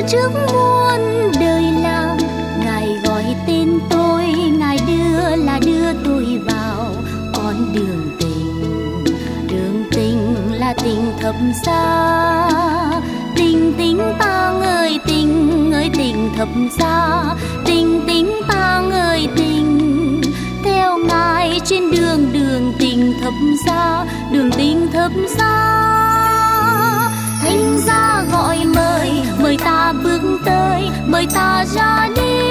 trước muôn đời làm, Ngài gọi tên tôi, Ngài đưa tôi vào con đường tình. Đường tình là tình thập giá, tình tình ta ơi tình thập giá, tình ta ơi tình. Theo Ngài trên đường tình thập giá, đường tình thập giá. Thánh giá gọi mời ta bước tới, mời ta ra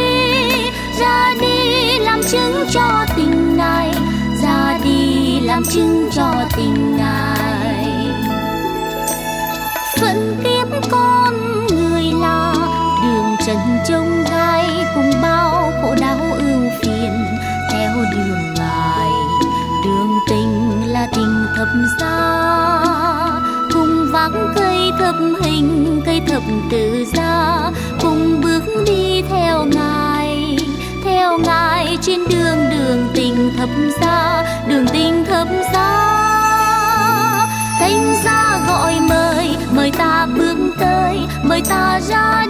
đi làm chứng cho tình Ngài, ra đi làm chứng cho tình Ngài. Phận kiếp con người là đường trần chông gai, cùng bao khổ đau ưu phiền theo đường Ngài. Đường tình là tình thập giá, cùng vác cây thập hình, cây thập tự giá, cùng bước đi theo Ngài trên đường tình thập giá, đường tình thập giá. Thánh giá gọi mời ta bước tới, mời ta ra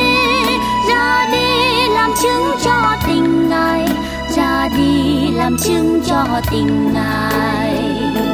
đi làm chứng cho tình Ngài, ra đi làm chứng cho tình Ngài.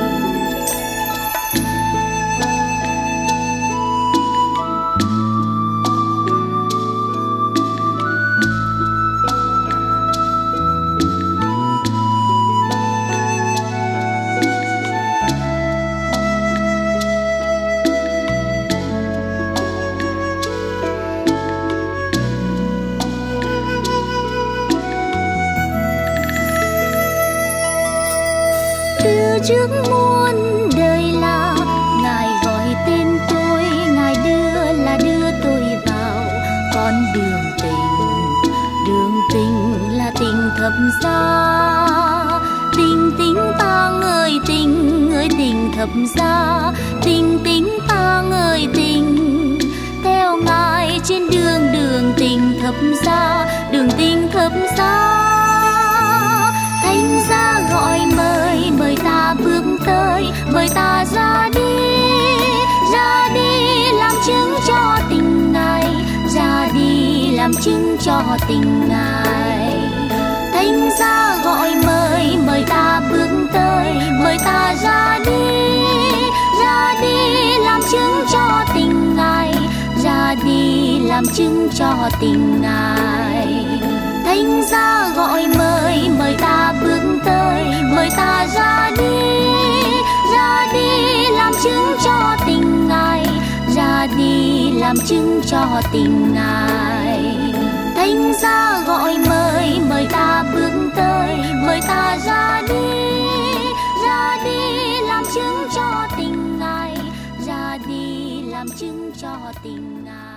Trước muôn đời là Ngài gọi tên tôi, Ngài đưa tôi vào con đường tình. Đường tình là tình thập giá, tình ta ơi tình thập giá, tình ta ơi tình. Theo Ngài trên đường tình thập giá, đường tình thập giá. Thánh giá gọi mời ta bước tới, mời ta ra đi làm chứng cho tình Ngài, ra đi làm chứng cho tình Ngài. Thánh giá gọi mời ta bước tới, mời ta ra đi làm chứng cho tình Ngài, ra đi làm chứng cho tình Ngài. Thánh giá gọi mời ta bước tới, mời ta ra đi làm chứng cho tình Ngài, ra đi làm chứng cho tình Ngài. Thánh giá gọi mời ta bước tới, mời ta ra đi làm chứng cho tình Ngài, ra đi làm chứng cho tình Ngài.